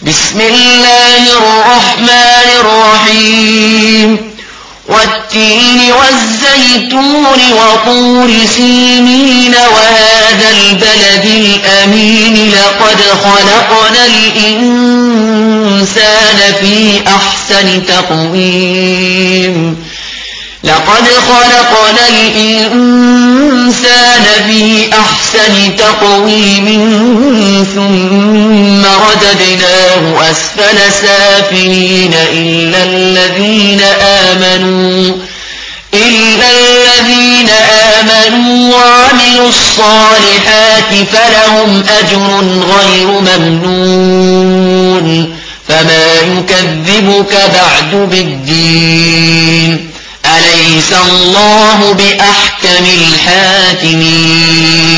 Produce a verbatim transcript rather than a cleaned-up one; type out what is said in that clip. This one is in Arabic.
بسم الله الرحمن الرحيم والتين والزيتون وطور سينين وهذا البلد الأمين لقد خلقنا الإنسان في أحسن تقويم لقد خلقنا الإنسان في أحسن تقويم ثم رددناه أسفل سافلين إلا الذين آمنوا إلا الذين آمنوا وعملوا الصالحات فلهم أجر غير ممنون فما يكذبك بعد بالدين أليس الله بأحكم الحاكمين